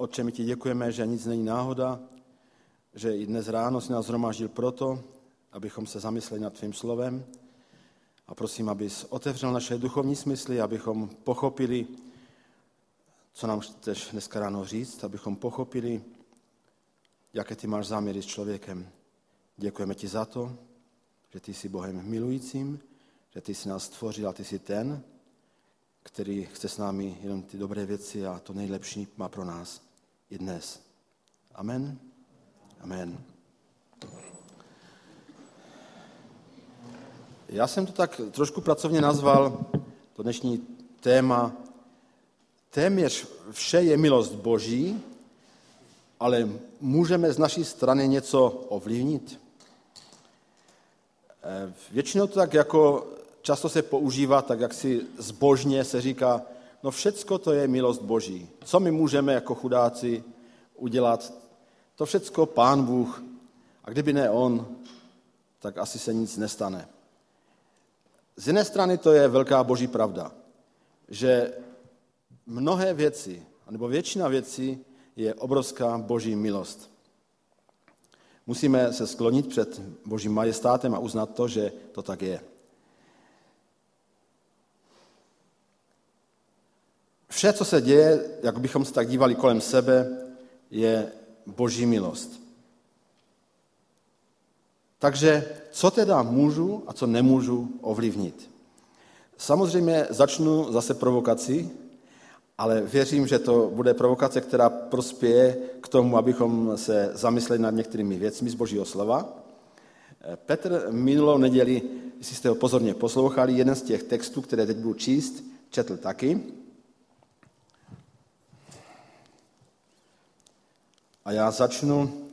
Otče, my ti děkujeme, že nic není náhoda, že i dnes ráno si nás shromáždil proto, abychom se zamysleli nad tvým slovem. A prosím, abys otevřel naše duchovní smysly, abychom pochopili, co nám chceš dneska ráno říct, abychom pochopili, jaké ty máš záměry s člověkem. Děkujeme ti za to, že ty jsi Bohem milujícím, že ty jsi nás stvořil a ty jsi ten, který chce s námi jenom ty dobré věci a to nejlepší má pro nás i dnes. Amen. Amen. Já jsem to tak trošku pracovně nazval, to dnešní téma, téměř vše je milost Boží, ale můžeme z naší strany něco ovlivnit. Většinou to tak jako často se používá, tak jak si zbožně se říká, no všecko to je milost Boží. Co my můžeme jako chudáci udělat? To všecko Pán Bůh. A kdyby ne on, tak asi se nic nestane. Z jedné strany to je velká Boží pravda, že mnohé věci, nebo většina věcí je obrovská Boží milost. Musíme se sklonit před Božím majestátem a uznat to, že to tak je. Vše, co se děje, jak bychom se tak dívali kolem sebe, je Boží milost. Takže co teda můžu a co nemůžu ovlivnit? Samozřejmě začnu zase provokací, ale věřím, že to bude provokace, která prospěje k tomu, abychom se zamysleli nad některými věcmi z Božího slova. Petr minulou neděli, jestli jste ho pozorně poslouchali, jeden z těch textů, které teď budu číst, četl taky. A já začnu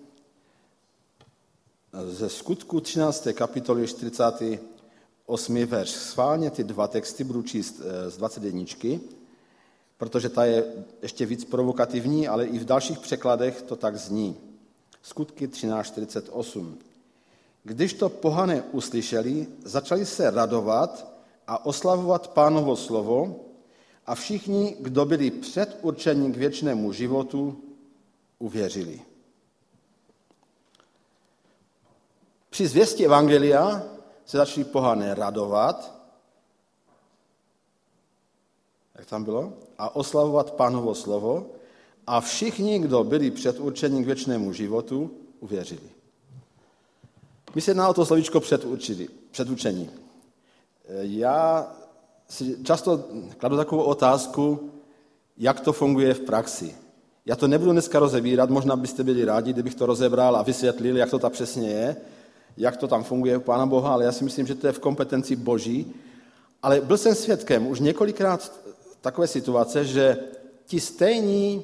ze Skutku 13. kapitoly 48. verš. Schválně ty dva texty budu číst z 21, protože ta je ještě víc provokativní, ale i v dalších překladech to tak zní. Skutky 13.48. Když to pohané uslyšeli, začali se radovat a oslavovat Pánovo slovo a všichni, kdo byli předurčeni k věčnému životu, uvěřili. Při zvěstí evangelia se začali pohané radovat, jak tam bylo, a oslavovat Pánovo slovo a všichni, kdo byli předurčeni k věčnému životu, uvěřili. My se jedná o to slovíčko předurčení. Já si často kladu takovou otázku, jak to funguje v praxi. Já to nebudu dneska rozebírat, možná byste byli rádi, kdybych to rozebral a vysvětlil, jak to tam přesně je, jak to tam funguje u Pána Boha, ale já si myslím, že to je v kompetenci Boží. Ale byl jsem svědkem už několikrát takové situace, že ti stejní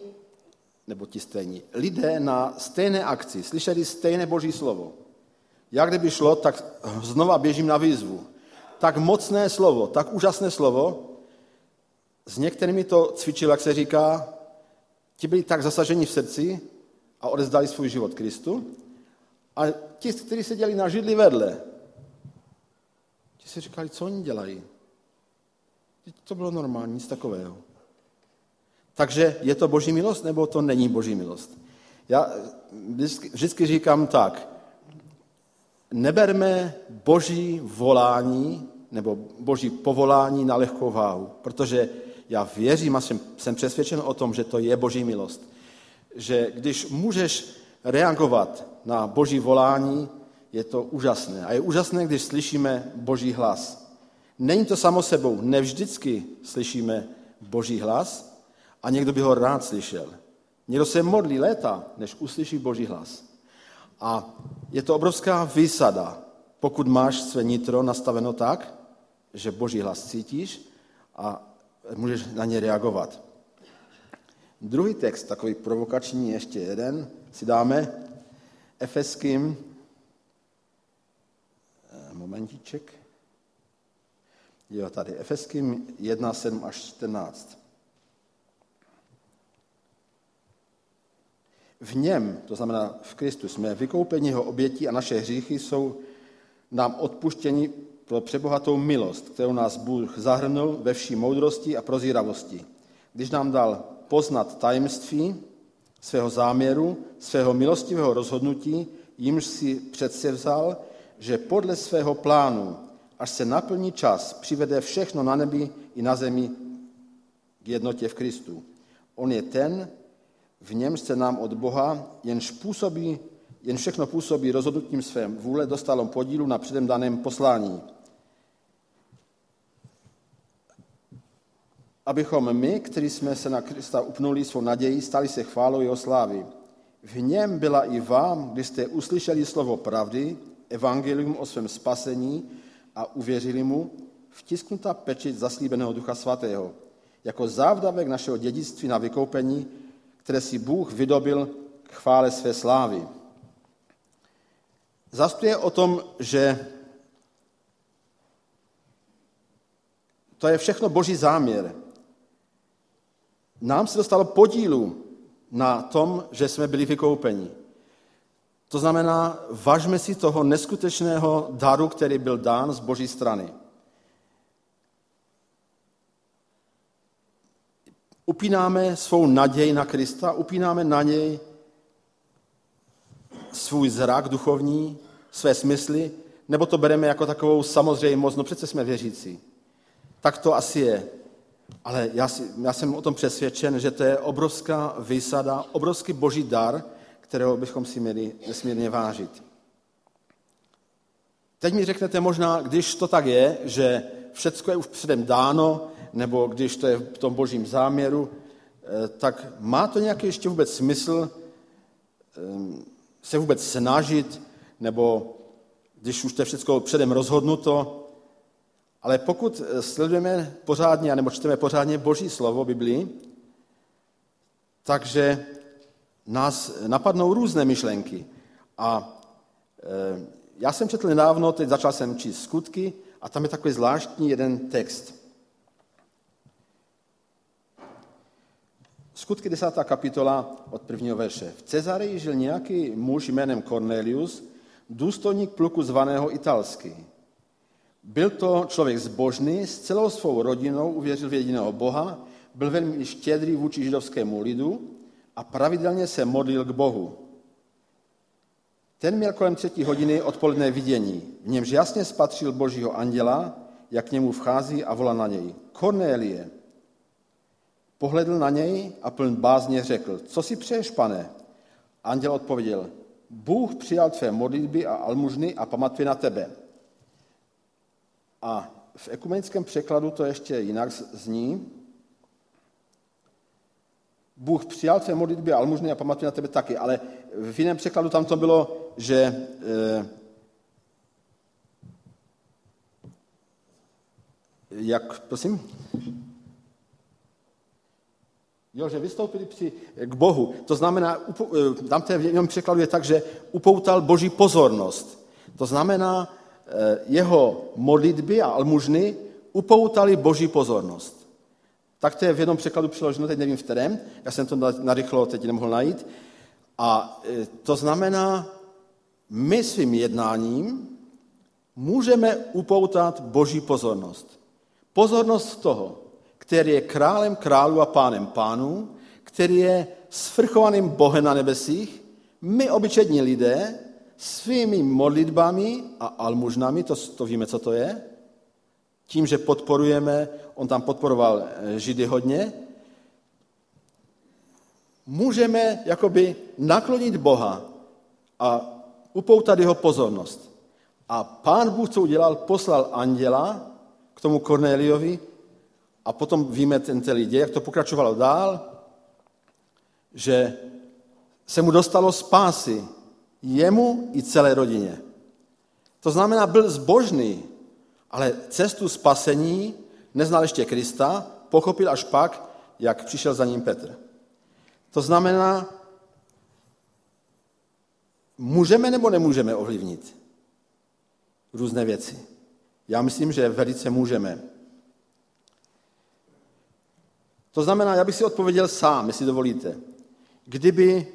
lidé na stejné akci slyšeli stejné Boží slovo. Jak kdyby šlo, tak znova běžím na výzvu. Tak mocné slovo, tak úžasné slovo, s některými to cvičil, jak se říká, ti byli tak zasaženi v srdci a odezdali svůj život Kristu. A ti, kteří seděli na židli vedle, ti si říkali, co oni dělají. To bylo normální, nic takového. Takže je to Boží milost, nebo to není Boží milost? Já vždycky říkám tak, neberme Boží volání nebo Boží povolání na lehkou váhu, protože já věřím a jsem přesvědčen o tom, že to je Boží milost. Že když můžeš reagovat na Boží volání, je to úžasné. A je úžasné, když slyšíme Boží hlas. Není to samo sebou, nevždycky slyšíme Boží hlas a někdo by ho rád slyšel. Někdo se modlí léta, než uslyší Boží hlas. A je to obrovská výsada, pokud máš své nitro nastaveno tak, že Boží hlas cítíš a můžeš na ně reagovat. Druhý text, takový provokační, ještě jeden, si dáme Efeským, momentíček, jo, tady, Efeským 1, 7 až 14. V něm, to znamená v Kristu, jsme vykoupeni jeho obětí a naše hříchy jsou nám odpuštěni pro přebohatou milost, kterou nás Bůh zahrnul ve vší moudrosti a prozíravosti, když nám dal poznat tajemství svého záměru, svého milostivého rozhodnutí, jimž si předsevzal, že podle svého plánu, až se naplní čas, přivede všechno na nebi i na zemi k jednotě v Kristu. On je ten, v němž se nám od Boha, jen všechno působí rozhodnutím své vůle, dostalo podílu na předem daném poslání. Abychom my, kteří jsme se na Krista upnuli svou naději, stali se chválou jeho slávy. V něm byla i vám, když jste uslyšeli slovo pravdy, evangelium o svém spasení a uvěřili mu, vtisknutá pečeť zaslíbeného Ducha Svatého, jako závdavek našeho dědictví na vykoupení, které si Bůh vydobil k chvále své slávy. Zase je o tom, že to je všechno Boží záměr. Nám se dostalo podílu na tom, že jsme byli vykoupeni. To znamená, važme si toho neskutečného daru, který byl dán z Boží strany. Upínáme svou naději na Krista, upínáme na něj svůj zrak duchovní, své smysly, nebo to bereme jako takovou samozřejmost, no přece jsme věřící. Tak to asi je. Ale já jsem o tom přesvědčen, že to je obrovská výsada, obrovský Boží dar, kterého bychom si měli nesmírně vážit. Teď mi řeknete možná, když to tak je, že všecko je už předem dáno, nebo když to je v tom Božím záměru, tak má to nějaký ještě vůbec smysl se vůbec snažit, nebo když už to je všecko předem rozhodnuto. Ale pokud sledujeme pořádně, nebo čteme pořádně Boží slovo, Biblii, takže nás napadnou různé myšlenky. A já jsem četl nedávno, teď začal jsem číst Skutky, a tam je takový zvláštní jeden text. Skutky 10. kapitola od 1. verše. V Cezareji žil nějaký muž jménem Cornelius, důstojník pluku zvaného Italský. Byl to člověk zbožný, s celou svou rodinou uvěřil v jediného Boha, byl velmi štědrý vůči židovskému lidu a pravidelně se modlil k Bohu. Ten měl kolem 3. hodiny odpoledne vidění, v němž jasně spatřil Božího anděla, jak k němu vchází a volá na něj: Kornélie. Pohledl na něj a pln bázně řekl: Co si přeješ, pane? Anděl odpověděl: Bůh přijal tvé modlitby a almužny a pamatuje na tebe. A v ekumenickém překladu to ještě jinak zní: Bůh přijal tvé modlitby a almužny a pamatuje na tebe taky. Ale v jiném překladu tam to bylo, že prosím? Jo, že vystoupili k Bohu. To znamená, tam v jednom překladu je tak, že upoutal Boží pozornost. To znamená, jeho modlitby a almužny upoutali Boží pozornost. Tak to je v jednom překladu přeloženo, teď nevím v kterém, já jsem to narychlo teď nemohl najít. A to znamená, my svým jednáním můžeme upoutat Boží pozornost. Pozornost toho, který je králem králů a pánem pánů, který je svrchovaným Bohem na nebesích, my obyčejní lidé svými modlitbami a almužnami, to víme, co to je, tím, že podporujeme, on tam podporoval Židy hodně, můžeme jakoby naklonit Boha a upoutat jeho pozornost. A Pán Bůh, co udělal, poslal anděla k tomu Kornéliovi a potom víme ten celý děj, jak to pokračovalo dál, že se mu dostalo spásy jemu i celé rodině. To znamená, byl zbožný, ale cestu spasení neznal ještě Krista, pochopil až pak, jak přišel za ním Petr. To znamená, můžeme nebo nemůžeme ovlivnit různé věci. Já myslím, že velice můžeme. To znamená, já bych si odpověděl sám, jestli dovolíte. Kdyby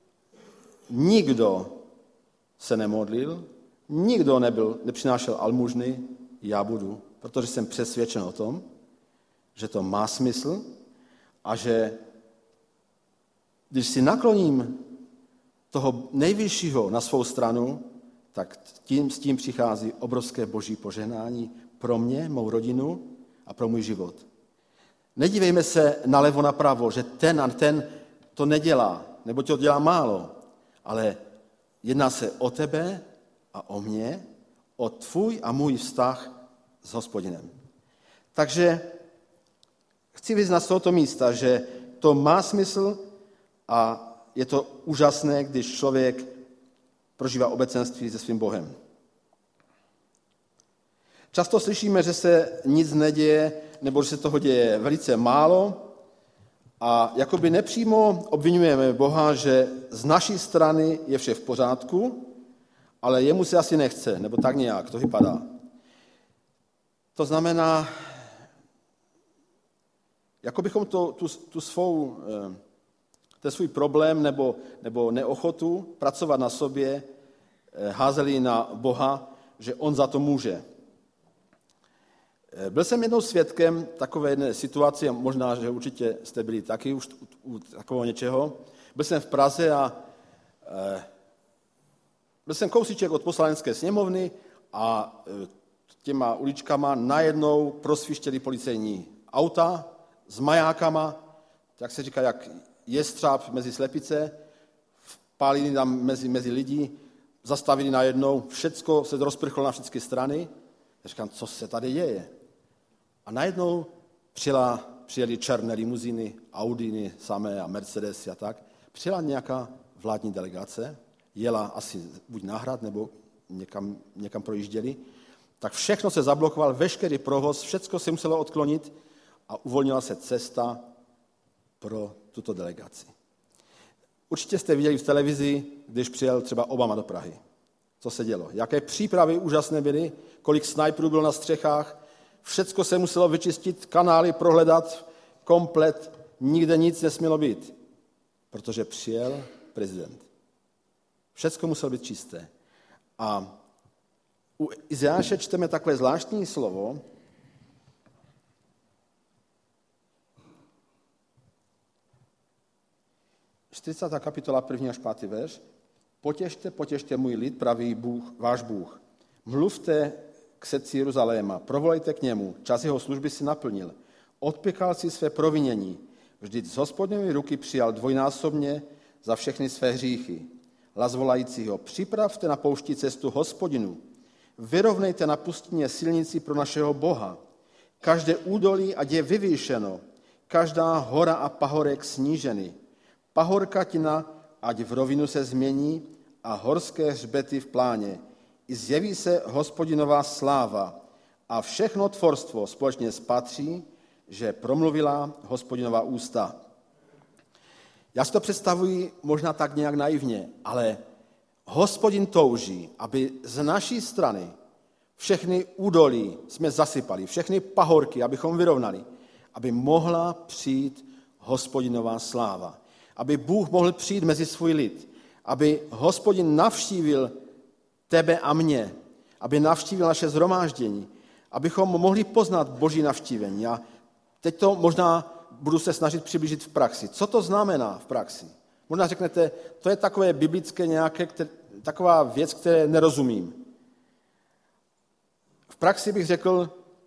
nikdo se nemodlil, nikdo nepřinášel almužny, já budu, protože jsem přesvědčen o tom, že to má smysl a že Když si nakloním toho nejvyššího na svou stranu, tak s tím přichází obrovské boží požehnání pro mě, mou rodinu a pro můj život. Nedívejme se nalevo napravo, že ten a ten to nedělá, nebo to dělá málo, ale jedná se o tebe a o mě, o tvůj a můj vztah s Hospodinem. Takže chci vyznat z tohoto místa, že to má smysl a je to úžasné, když člověk prožívá obecenství se svým Bohem. Často slyšíme, že se nic neděje, nebo že se toho děje velice málo a jakoby nepřímo obvinujeme Boha, že z naší strany je vše v pořádku, ale jemu se asi nechce, nebo tak nějak, to vypadá. To znamená, jako bychom ten svůj problém nebo neochotu pracovat na sobě házeli na Boha, že on za to může. Byl jsem jednou svědkem takové jedné situace, možná, že určitě jste byli taky už u takového něčeho. Byl jsem v Praze a byl jsem kousíček od poslanecké sněmovny a těma uličkama najednou prosvištěli policejní auta s majákama, jak se říká, jak jestřáb mezi slepice, vpálili tam mezi lidi, zastavili najednou, všecko se rozprchlo na všechny strany. Já říkám, co se tady děje? A najednou přijeli černé limuzíny, Audiny samé a Mercedesy a tak. Přijela nějaká vládní delegace, jela asi buď na hrad, nebo někam projížděli. Tak všechno se zablokoval, veškerý provoz, všecko se muselo odklonit a uvolnila se cesta pro tuto delegaci. Určitě jste viděli v televizi, když přijel třeba Obama do Prahy. Co se dělo? Jaké přípravy úžasné byly, kolik snajperů bylo na střechách, všecko se muselo vyčistit, kanály prohledat, komplet, nikde nic nesmělo být, protože přijel prezident. Všecko muselo být čisté. A u Izajáše čteme takové zvláštní slovo, 40. kapitola, 1. až 5. verš. Potěšte můj lid, praví Bůh, váš Bůh. Mluvte k srdci Jeruzaléma, provolejte k němu, čas jeho služby si naplnil. Odpěkal si své provinění, vždyť z Hospodinové ruky přijal dvojnásobně za všechny své hříchy. Hlas volajícího, připravte na poušti cestu Hospodinu, vyrovnejte na pustině silnici pro našeho Boha. Každé údolí, ať je vyvýšeno, každá hora a pahorek sníženy. Pahorkatina, ať v rovinu se změní a horské hřbety v pláně. I zjeví se Hospodinová sláva a všechno tvorstvo společně spatří, že promluvila Hospodinová ústa. Já si to představuji možná tak nějak naivně, ale Hospodin touží, aby z naší strany všechny údolí jsme zasypali, všechny pahorky, abychom vyrovnali, aby mohla přijít Hospodinová sláva. Aby Bůh mohl přijít mezi svůj lid, aby Hospodin navštívil tebe a mě, aby navštívil naše shromáždění, abychom mohli poznat Boží navštívení. A teď to možná budu se snažit přiblížit v praxi. Co to znamená v praxi? Možná řeknete, to je takové biblické nějaké, taková věc, které nerozumím. V praxi bych řekl,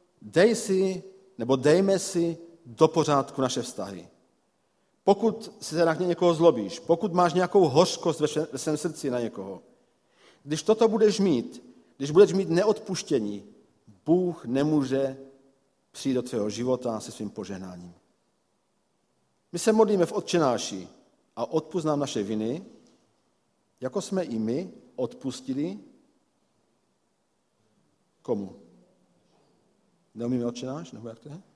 dejme si do pořádku naše vztahy. Pokud se na někoho zlobíš, pokud máš nějakou hořkost ve svém srdci na někoho, když toto budeš mít, když budeš mít neodpuštění, Bůh nemůže přijít do tvého života se svým požehnáním. My se modlíme v Otčenáši a odpusť nám naše viny, jako jsme i my odpustili komu? Neumíme Otčenáš? Nebo jak to je?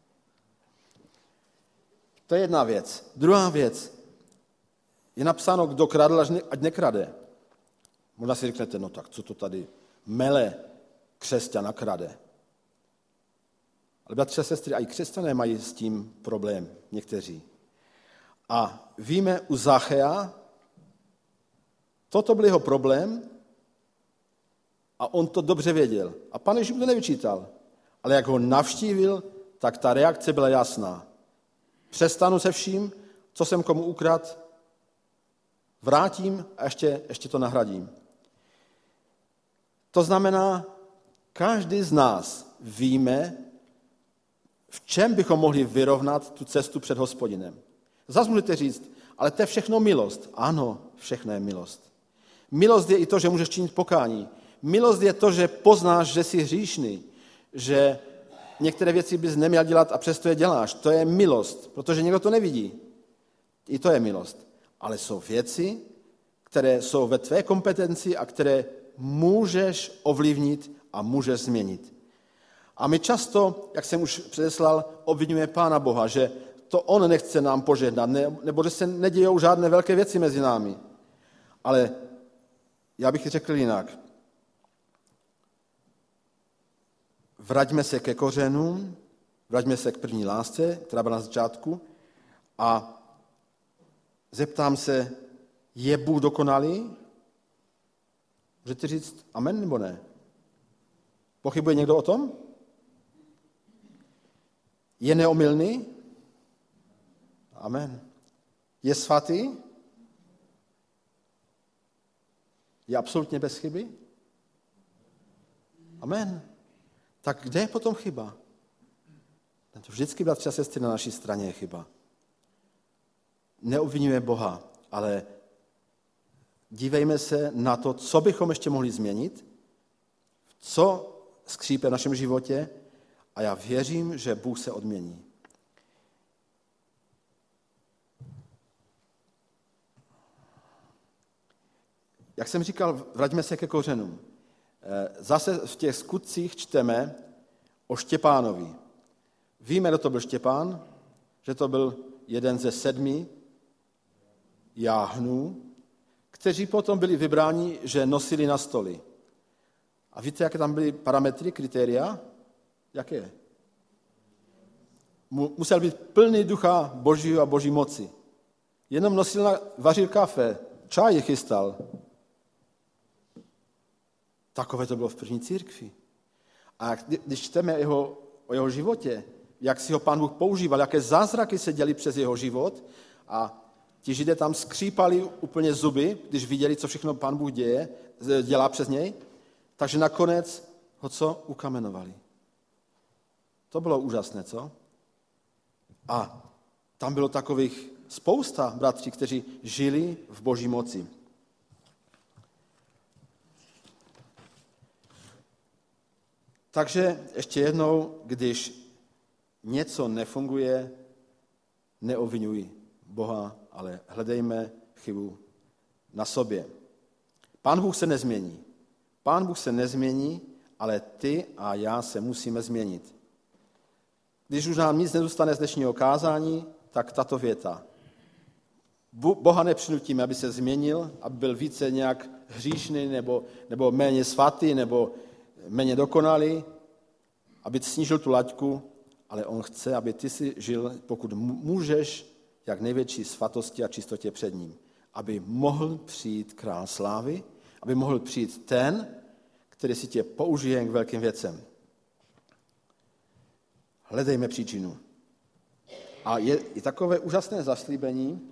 To je jedna věc. Druhá věc. Je napsáno, kdo kradl, ať nekrade. Možná si řeknete, no tak co to tady mele křesťana krade. Ale bratři a sestry, i křesťané mají s tím problém, někteří. A víme u Zachea, toto byl jeho problém a on to dobře věděl. A Pán Ježíš mu to nevyčítal. Ale jak ho navštívil, tak ta reakce byla jasná. Přestanu se vším, co jsem komu ukradl vrátím a ještě to nahradím. To znamená, každý z nás víme, v čem bychom mohli vyrovnat tu cestu před Hospodinem. Zas můžete říct, ale to je všechno milost. Ano, všechno je milost. Milost je i to, že můžeš činit pokání. Milost je to, že poznáš, že jsi hříšný, že některé věci bys neměl dělat a přesto je děláš. To je milost, protože někdo to nevidí. I to je milost. Ale jsou věci, které jsou ve tvé kompetenci a které můžeš ovlivnit a můžeš změnit. A my často, jak jsem už předeslal, obvinujeme Pána Boha, že to on nechce nám požehnat, nebo že se nedějou žádné velké věci mezi námi. Ale já bych řekl jinak. Vraťme se ke kořenům, vraťme se k první lásce, která byla na začátku, a zeptám se, je Bůh dokonalý? Můžete říct amen nebo ne? Pochybuje někdo o tom? Je neomylný? Amen. Je svatý? Je absolutně bez chyby? Amen. Tak kde je potom chyba? To vždycky, bratři a sestry, na naší straně je chyba. Neobvinujeme Boha, ale dívejme se na to, co bychom ještě mohli změnit, co skřípe v našem životě, a já věřím, že Bůh se odmění. Jak jsem říkal, vraťme se ke kořenům. Zase v těch skutcích čteme o Štěpánovi. Víme, kdo to byl Štěpán, že to byl jeden ze 7 jáhnů, kteří potom byli vybráni, že nosili na stoli. A víte, jaké tam byly parametry, kritéria? Jaké? Musel být plný ducha Božího a Boží moci. Jenom vařil kafe, čaj chystal. Takové to bylo v první církvi. A když čteme o jeho životě, jak si ho Pán Bůh používal, jaké zázraky se děly přes jeho život, a ti Židé tam skřípali úplně zuby, když viděli, co všechno Pán Bůh dělá přes něj, takže nakonec ho co? Ukamenovali. To bylo úžasné, co? A tam bylo takových spousta bratří, kteří žili v Boží moci. Takže ještě jednou, když něco nefunguje, neobviňuj Boha, ale hledejme chybu na sobě. Pán Bůh se nezmění. Pán Bůh se nezmění, ale ty a já se musíme změnit. Když už nám nic nezůstane z dnešního kázání, tak tato věta. Boha nepřinutíme, aby se změnil, aby byl více nějak hříšný, nebo méně svatý, nebo méně dokonalý, aby snížil tu laťku, ale on chce, aby ty si žil, pokud můžeš, jak největší svatosti a čistotě před ním. Aby mohl přijít král slávy, aby mohl přijít ten, který si tě použije k velkým věcem. Hledejme příčinu. A je i takové úžasné zaslíbení,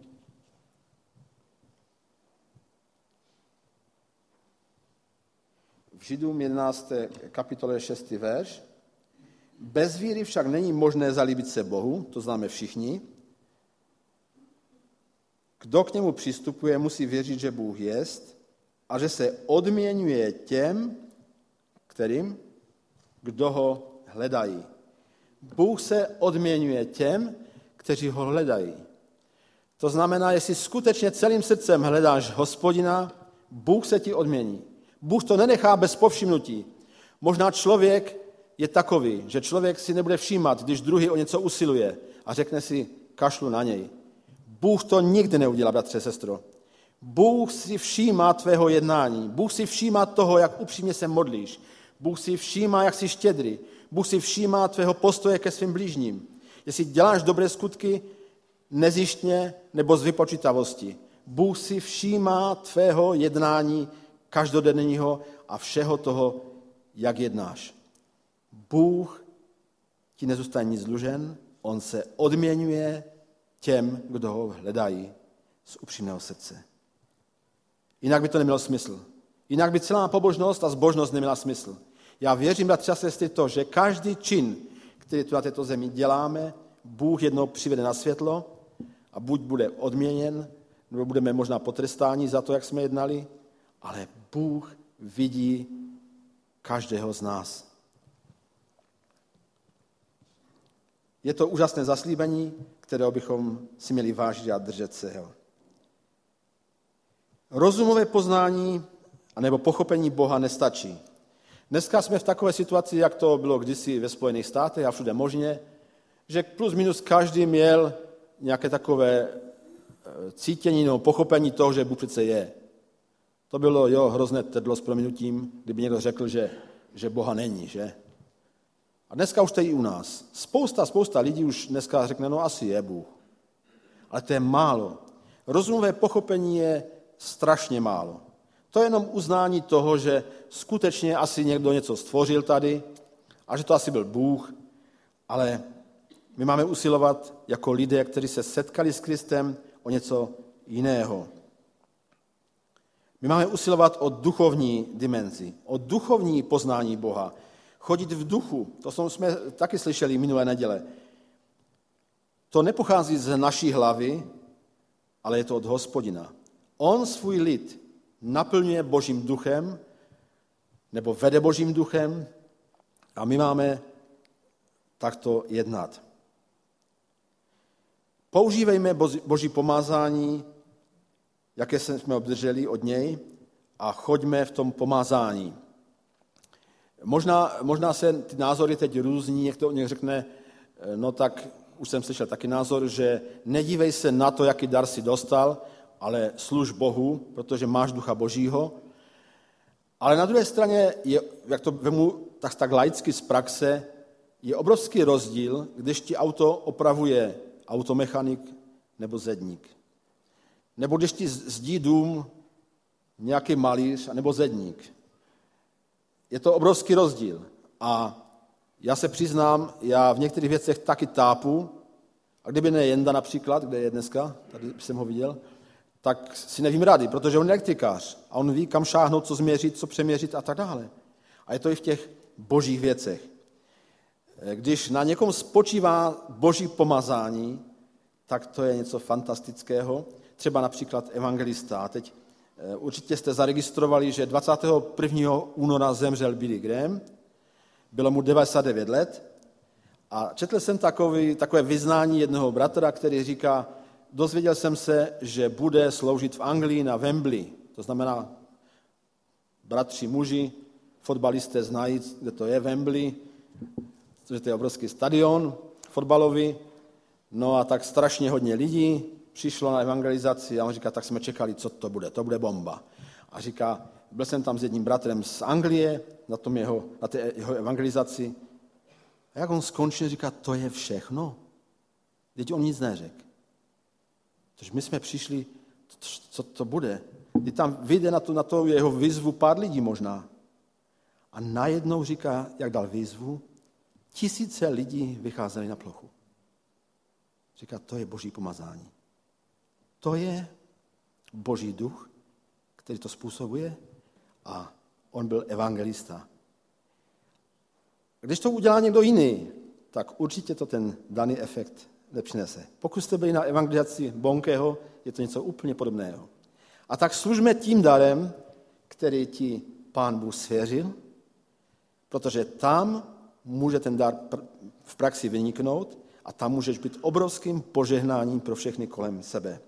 v Židům 11. kapitole 6. verš. Bez víry však není možné zalíbit se Bohu, to známe všichni. Kdo k němu přistupuje, musí věřit, že Bůh jest a že se odměňuje těm, kterým, kdo ho hledají. Bůh se odměňuje těm, kteří ho hledají. To znamená, jestli skutečně celým srdcem hledáš Hospodina, Bůh se ti odmění. Bůh to nenechá bez povšimnutí. Možná člověk je takový, že člověk si nebude všímat, když druhý o něco usiluje a řekne si, kašlu na něj. Bůh to nikdy neudělá, bratře, sestro. Bůh si všímá tvého jednání. Bůh si všímá toho, jak upřímně se modlíš. Bůh si všímá, jak jsi štědrý. Bůh si všímá tvého postoje ke svým blížním. Jestli děláš dobré skutky nezištně nebo z vypočítavosti. Bůh si všímá tvého jednání každodenního a všeho toho, jak jednáš. Bůh ti nezůstane nic dlužen, on se odměňuje těm, kdo ho hledají z upřímného srdce. Jinak by to nemělo smysl. Jinak by celá pobožnost a zbožnost neměla smysl. Já věřím, bratři a sestry, to, že každý čin, který tu na této zemi děláme, Bůh jednou přivede na světlo a buď bude odměněn, nebo budeme možná potrestáni za to, jak jsme jednali, ale Bůh vidí každého z nás. Je to úžasné zaslíbení, kterého bychom si měli vážit a držet se ho. Rozumové poznání anebo pochopení Boha nestačí. Dneska jsme v takové situaci, jak to bylo kdysi ve Spojených státech a všude možně, že plus minus každý měl nějaké takové cítění nebo pochopení toho, že Bůh přece je. To bylo hrozné tedlo s prominutím, kdyby někdo řekl, že Boha není, že? A dneska už to je i u nás. Spousta lidí už dneska řekne, no asi je Bůh. Ale to je málo. Rozumové pochopení je strašně málo. To je jenom uznání toho, že skutečně asi někdo něco stvořil tady a že to asi byl Bůh, ale my máme usilovat jako lidé, kteří se setkali s Kristem, o něco jiného. My máme usilovat o duchovní dimenzi, o duchovní poznání Boha. Chodit v duchu, to jsme taky slyšeli minulé neděle. To nepochází z naší hlavy, ale je to od Hospodina. On svůj lid naplňuje Božím duchem, nebo vede Božím duchem a my máme takto jednat. Používejme Boží pomazání, jaké jsme obdrželi od něj, a choďme v tom pomazání. Možná se ty názory teď různí, někdo řekne, no tak už jsem slyšel taky názor, že nedívej se na to, jaký dar si dostal, ale služ Bohu, protože máš ducha Božího. Ale na druhé straně, jak to vemu tak laicky z praxe, je obrovský rozdíl, když ti auto opravuje automechanik nebo zedník. Nebo když ti zdí dům nějaký malíř nebo zedník. Je to obrovský rozdíl. A já se přiznám, já v některých věcech taky tápu, a kdyby ne Jenda například, kde je dneska, tady jsem ho viděl, tak si nevím rady, protože on je elektrikář a on ví, kam šáhnout, co změřit, co přeměřit a tak dále. A je to i v těch božích věcech. Když na někom spočívá boží pomazání, tak to je něco fantastického. Třeba například evangelista. A teď určitě jste zaregistrovali, že 21. února zemřel Billy Graham, bylo mu 99 let a četl jsem takové vyznání jednoho bratra, který říká, dozvěděl jsem se, že bude sloužit v Anglii na Wembley. To znamená, bratři muži, fotbalisté znají, kde to je Wembley, protože to je obrovský stadion fotbalový. No a tak strašně hodně lidí přišlo na evangelizaci a on říká, tak jsme čekali, co to bude bomba. A říká, byl jsem tam s jedním bratrem z Anglie na té jeho evangelizaci. A jak on skončil, říká, to je všechno. Teď on nic neřekl. Takže my jsme přišli, co to bude. Kdy tam vyjde na to jeho výzvu pár lidí možná. A najednou říká, jak dal výzvu, 1000 lidí vycházeli na plochu. Říká, to je boží pomazání. To je boží duch, který to způsobuje a on byl evangelista. Když to udělá někdo jiný, tak určitě to ten daný efekt nepřinese. Pokud jste byli na evangelizaci Bonkeho, je to něco úplně podobného. A tak služme tím darem, který ti Pán Bůh svěřil, protože tam může ten dar v praxi vyniknout a tam můžeš být obrovským požehnáním pro všechny kolem sebe.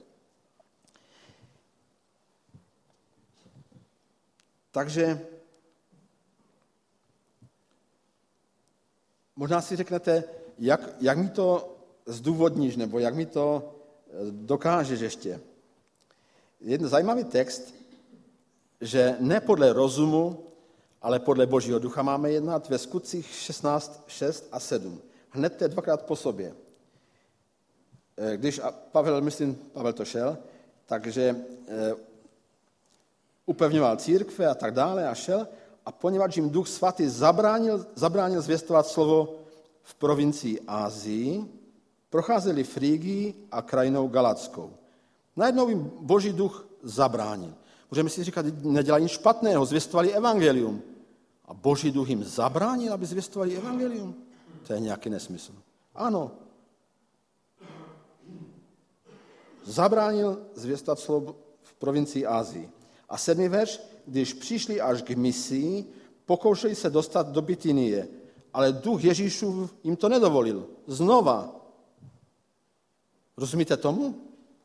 Takže možná si řeknete, jak mi to zdůvodníš, nebo jak mi to dokážeš ještě. Jeden zajímavý text, že ne podle rozumu, ale podle Božího ducha máme jednat ve Skutcích 16, 6 a 7. Hned dvakrát po sobě. Když Pavel to šel, takže upevňoval církve a tak dále a šel a poněvadž jim Duch Svatý zabránil zvěstovat slovo v provincii Asii, procházeli Frygii a krajinou Galatskou. Najednou jim Boží duch zabránil. Můžeme si říkat, nedělají nic špatného, zvěstovali evangelium. A Boží duch jim zabránil, aby zvěstovali evangelium? To je nějaký nesmysl. Ano. Zabránil zvěstovat slovo v provincii Asii. A 7. verš, když přišli až k misii, pokoušeli se dostat do Bitynie, ale duch Ježíšův jim to nedovolil. Znova. Rozumíte tomu?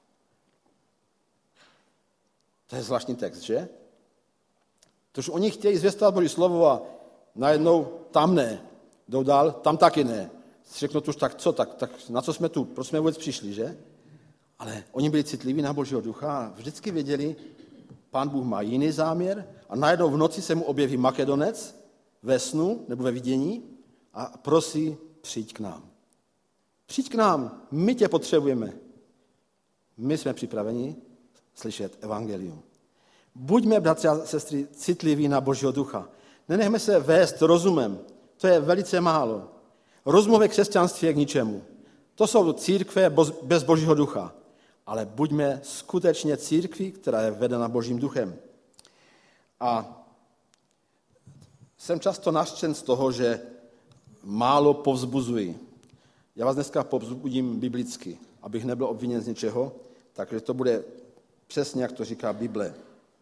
To je zvláštní text, že? Protože oni chtějí zvěstovat Boží slovo a najednou tam ne. Jdou dál, tam taky ne. Řeknou tuž tak co, tak na co jsme tu? Proč jsme vůbec přišli, že? Ale oni byli citliví na Božího ducha a vždycky věděli, Pán Bůh má jiný záměr a najednou v noci se mu objeví Makedonec ve snu nebo ve vidění a prosí, přijď k nám. Přijď k nám, my tě potřebujeme. My jsme připraveni slyšet evangelium. Buďme, bratři a sestry, citliví na Božího ducha. Nenechme se vést rozumem. To je velice málo. Rozum ve křesťanství je k ničemu. To jsou církve bez Božího ducha. Ale buďme skutečně církví, která je vedena Božím duchem. A jsem často nařčen z toho, že málo povzbuzuji. Já vás dneska povzbudím biblicky, abych nebyl obviněn z něčeho, takže to bude přesně, jak to říká Bible.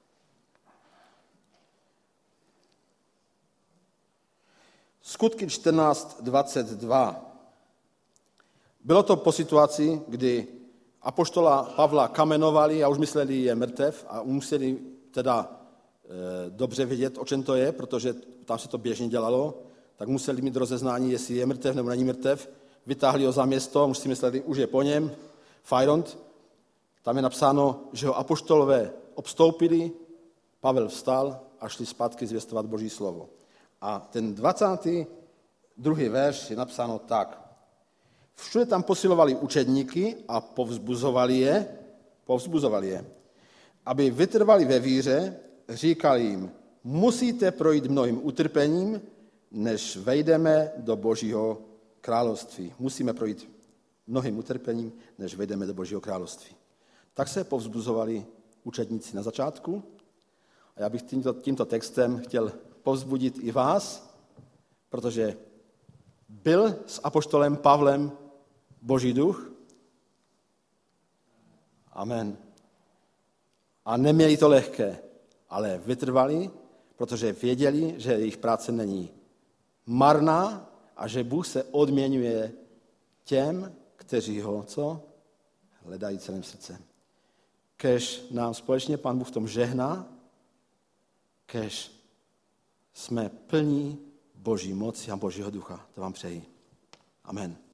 Skutky 14:22. Bylo to po situaci, kdy apoštola Pavla kamenovali a už mysleli, je mrtev a museli teda dobře vědět, o čem to je, protože tam se to běžně dělalo, tak museli mít rozeznání, jestli je mrtev nebo není mrtev. Vytáhli ho za město, už si mysleli, už je po něm, fajront. Tam je napsáno, že ho apoštolové obstoupili, Pavel vstal a šli zpátky zvěstovat Boží slovo. A ten 22. verš je napsáno tak. Všude tam posilovali učedníky a povzbuzovali je, aby vytrvali ve víře, říkali jim, musíte projít mnohým utrpením, než vejdeme do Božího království. Musíme projít mnohým utrpením, než vejdeme do Božího království. Tak se povzbuzovali učedníci na začátku a já bych tímto textem chtěl povzbudit i vás, protože byl s apoštolem Pavlem Boží duch. Amen. A neměli to lehké, ale vytrvali, protože věděli, že jejich práce není marná a že Bůh se odměňuje těm, kteří ho, hledají celým srdcem. Kéž nám společně Pán Bůh v tom žehná, kéž jsme plní Boží moci a Božího ducha. To vám přeji. Amen.